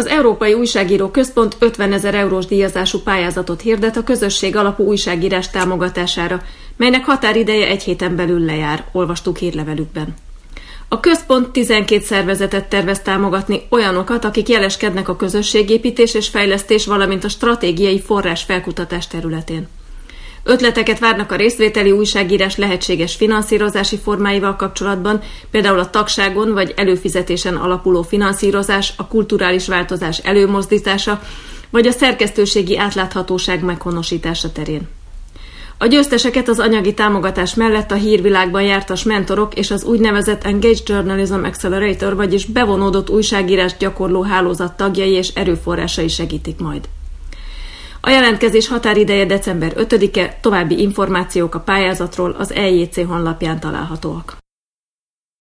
Az Európai Újságíró Központ 50 000 eurós díjazású pályázatot hirdet a közösség alapú újságírás támogatására, melynek határideje egy héten belül lejár, olvastuk hírlevelükben. A központ 12 szervezetet tervez támogatni, olyanokat, akik jeleskednek a közösségépítés és fejlesztés, valamint a stratégiai forrás felkutatás területén. Ötleteket várnak a részvételi újságírás lehetséges finanszírozási formáival kapcsolatban, például a tagságon vagy előfizetésen alapuló finanszírozás, a kulturális változás előmozdítása, vagy a szerkesztőségi átláthatóság meghonosítása terén. A győzteseket az anyagi támogatás mellett a hírvilágban jártas mentorok és az úgynevezett Engaged Journalism Accelerator, vagyis bevonódott újságírás gyakorló hálózat tagjai és erőforrásai segítik majd. A jelentkezés határideje december 5-e, további információk a pályázatról az EJC honlapján találhatóak.